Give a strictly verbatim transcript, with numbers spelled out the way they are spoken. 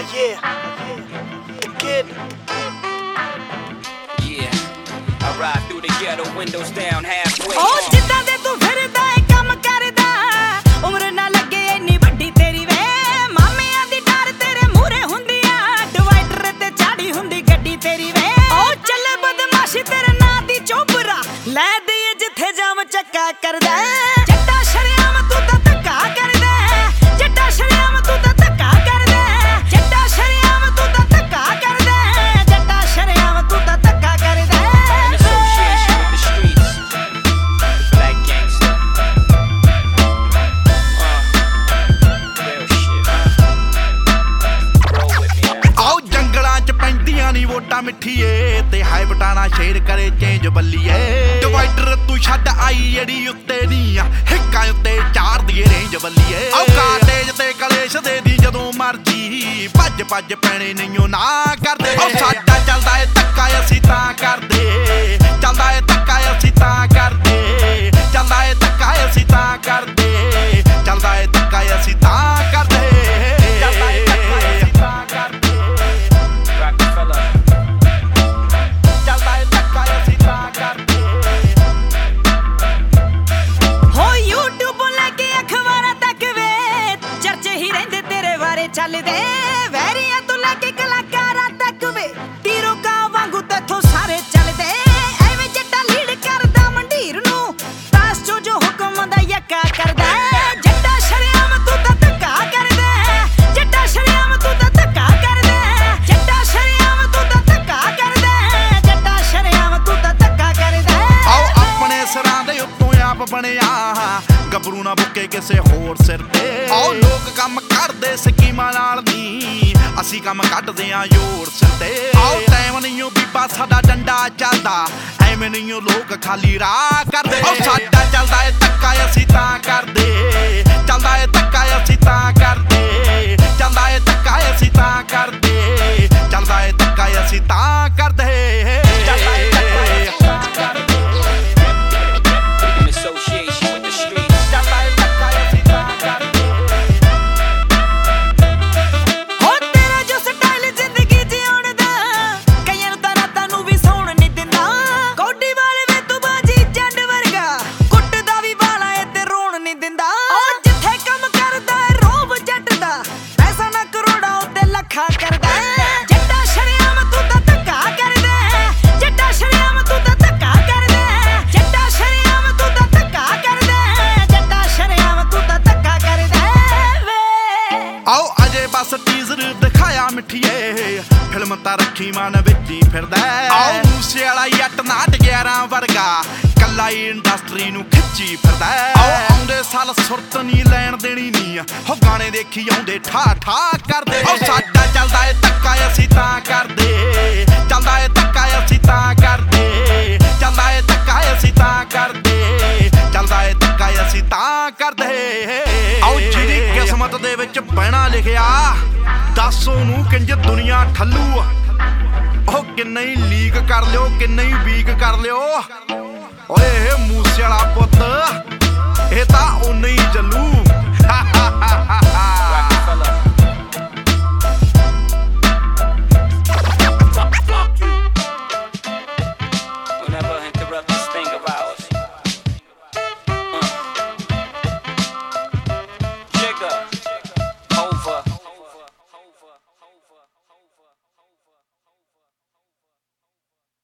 yeah, the kid. Yeah, I ride through the ghetto, windows down halfway. Oh, ਜਿੱਦਾਂ ਦੇ ਤੂੰ ਫਿਰਦਾ ਏ ਕੰਮ ਕਰਦਾ, ਉਮਰ ਨਾ ਲੱਗੇ ਇੰਨੀ ਵੱਡੀ ਤੇਰੀ ਵੇ। ਮਾਮਿਆਂ ਦੀ ਡਰ ਤੇਰੇ ਮੂਹਰੇ ਹੁੰਦੀ ਆ, ਡਿਵਾਈਡਰ ਤੇ ਚਾੜੀ ਹੁੰਦੀ ਗੱਡੀ ਤੇਰੀ ਵੇ। ਉਹ ਚੱਲੇ ਬਦਮਾਸ਼ੀ ਤੇਰੇ ਨਾਂ ਦੀ ਚੋਬਰਾ, ਲੈ ਦੇਈਏ ਜਿੱਥੇ ਜਾਮ ਚੱਕਾ ਕਰਦਾ। ਜੱਟਾ ਸ਼ਰਿਆਮ ਤੂੰ ਤਾਂ ਧੱਕਾ ਕਰਦਾ, ਜੱਟਾ ਸ਼ਰਿਆਮ ਤੂੰ ਤਾਂ ਧੱਕਾ ਕਰਦਾ, ਜੱਟਾ ਸ਼ਰਿਆਮ ਤੂੰ ਤਾਂ ਧੱਕਾ ਕਰਦਾ, ਜੱਟਾ ਸ਼ਰਿਆਮ ਤੂੰ ਤਾਂ ਧੱਕਾ ਕਰਦਾ। ਵੋਟਾਂ ਮਿੱਠੀਏ ਤੇ ਹਾਈ ਬਟਾਣਾ ਸ਼ੇਰ ਕਰੇ ਚੇਂਜ ਬੱਲੀਏ। ਡਿਵਾਈਡਰ ਤੂੰ ਛੱਡ ਆਈ ਜਿਹੜੀ ਉੱਤੇ ਨੀ ਆ, ਹਿੱਕਾਂ ਉੱਤੇ ਚਾਰ ਦੀਏ ਰੇਂਜ ਬੱਲੀਏ। ਆਹ ਕਾਟੇਜ ਤੇ ਕਲੇਸ਼ ਦੇ ਦੀ ਜਦੋਂ ਮਰਜੀ, ਭੱਜ ਭੱਜ ਪੈਣੇ ਨਹੀਂਓ ਨਾ ਕਰਦੇ। ਉਹ ਸਾਡਾ ਚੱਲਦਾ ਏ ਧੱਕਾ ਅਸੀਂ ਤਾਂ ਕਰਦੇ, ਚੱਲਦਾ ਏ ਧੱਕਾ ਅਸੀਂ ਤਾਂ ਕਰਦੇ, ਚੱਲਦਾ ਏ ਧੱਕਾ ਅਸੀਂ ਤਾਂ ਕਰਦੇ, ਚੱਲਦਾ ਏ ਧੱਕਾ ਅਸੀਂ ਤਾਂ ਕਰਦੇ, ਚੱਲਦਾ ਏ ਧੱਕਾ ਅਸੀਂ ਤਾਂ ਕਰਦੇ। ਚੱਲਦੇ ਵੈਰੀਆਂ ਤੋਂ ਲੈ ਕੇ ਕਲਾਕਾਰਾਂ ਤੱਕ ਵੇ, ਤੀਰੋ ਕਾਂ ਵਾਂਗੂ ਤੇਥੋਂ ਸਾਰੇ ਚੱਲਦੇ। ਐਵੇਂ ਜੱਟਾ ਲੀਡ ਕਰਦਾ ਮੰਡੀਰ ਨੂੰ, ਤਾਸ ਚੋ ਜੋ ਹੁਕਮ ਦਾ ਯੱਕਾ ਕਰਦਾ। ਜੱਟਾ ਸ਼ਰਿਆਮ ਤੂੰ ਤਾਂ ਧੱਕਾ ਕਰਦਾ, ਜੱਟਾ ਸ਼ਰਿਆਮ ਤੂੰ ਤਾਂ ਧੱਕਾ ਕਰਦਾ, ਜੱਟਾ ਸ਼ਰਿਆਮ ਤੂੰ ਤਾਂ ਧੱਕਾ ਕਰਦਾ, ਜੱਟਾ ਸ਼ਰਿਆਮ ਤੂੰ ਤਾਂ ਧੱਕਾ ਕਰਦਾ। ਆਓ ਆਪਣੇ ਸਿਰਾਂ ਦੇ ਉੱਤੋਂ ਆਪ ਬਣਿਆ ਗੱਭਰੂ ਨਾ ਬੁੱਕੇ ਕਿਸੇ ਹੋਰ ਸਿਰ ਤੇ। ਆਓ ਲੋਕ ਕੰਮ ਕਰਦੇ ਸਕੀਮਾਂ ਨਾਲ ਨੀ, ਅਸੀਂ ਕੰਮ ਕੱਢਦੇ ਆਂ ਜ਼ੋਰ ਸਿਰ ਤੇ। ਆਓ ਟਾਈਮ ਨਹੀਂਓ ਬੀਬਾ ਸਾਡਾ ਡੰਡਾ ਚੱਲਦਾ, ਐਵੇਂ ਨਹੀਂਓ ਲੋਕ ਖਾਲੀ ਰਾਹ ਕਰਦੇ। ਉਹ ਸਾਡਾ ਚੱਲਦਾ ਏ ਧੱਕਾ ਅਸੀਂ ਤਾਂ ਕਰਦੇ, ਚੱਲਦਾ ਏ ਧੱਕਾ ਅਸੀਂ ਤਾਂ ਕਰਦੇ, ਚੱਲਦਾ ਏ ਧੱਕਾ ਅਸੀਂ ਤਾਂ ਕਰਦੇ, ਚੱਲਦਾ ਏ ਧੱਕਾ ਅਸੀਂ ਤਾਂ ਕਰਦੇ, ਚੱਲਦਾ ਏ ਧੱਕਾ ਅਸੀਂ ਤਾਂ ਕਰਦੇ। ਜੱਟਾ ਸ਼ਰਿਆਮ ਤੂੰ ਤਾਂ ਧੱਕਾ ਕਰਦਾ, ਜੱਟਾ ਸ਼ਰਿਆਮ ਤੂੰ ਤਾਂ ਧੱਕਾ ਕਰਦਾ, ਜੱਟਾ ਸ਼ਰਿਆਮ ਤੂੰ ਤਾਂ ਧੱਕਾ ਕਰਦਾ, ਜੱਟਾ ਸ਼ਰਿਆਮ ਤੂੰ ਤਾਂ ਧੱਕਾ ਕਰਦਾ ਵੇ। ਆਓ ਅਜੇ ਬਸ ਟੀਜ਼ਰ ਦਿਖਾਇਆ ਮਿੱਠੀਏ, ਫਿਲਮ ਤਾਂ ਰੱਖੀ ਮਨ ਵਿੱਚ ਹੀ ਫਿਰਦਾ। ਆਓ ਮੂਸੇ ਵਾਲਾ ਜੱਟ ਨਾਟ ਗਿਆਰਾਂ ਵਰਗਾ, ਕੱਲਾ ਹੀ ਇੰਡਸਟਰੀ ਨੂੰ ਖਿੱਚੀ ਫਿਰਦਾ। ਆਓ ਆਉਂਦੇ ਸਾਲ ਸੁਰਤ ਨੀ ਲੈਣ ਦੇਣੀ ਨੀ, ਹੋ ਗਾਣੇ ਦੇਖੀ ਆਉਂਦੇ ਠਾ ਠਾ ਕਰਦੇ। ਉਹ ਸਾਡਾ ਚੱਲਦਾ ਏ ਧੱਕਾ ਅਸੀਂ ਤਾਂ ਕਰਦੇ, ਚੱਲਦਾ ਏ ਧੱਕਾ ਅਸੀਂ ਤਾਂ ਕਰਦੇ, ਚੱਲਦਾ ਏ ਧੱਕਾ ਅਸੀਂ ਤਾਂ ਕਰਦੇ, ਚੱਲਦਾ ਏ ਧੱਕਾ ਅਸੀਂ ਤਾਂ ਕਰਦੇ। ਆਓ ਜਿਹਦੀ ਕਿਸਮਤ ਦੇ ਵਿੱਚ ਬਹਿਣਾ ਲਿਖਿਆ, ਦੱਸ ਉਹਨੂੰ ਕਿੰਜ ਦੁਨੀਆ ਠੱਲੂ। ਉਹ ਕਿੰਨਾ ਹੀ ਲੀਕ ਕਰ ਲਿਓ, ਕਿੰਨਾ ਹੀ ਵੀਕ ਕਰ ਲਿਓ, ਓਏ ਮੂਸੇ ਵਾਲਾ ਪੁੱਤ ਇਹ ਤਾਂ ਓਨਾ ਹੀ ਚੱਲੂ।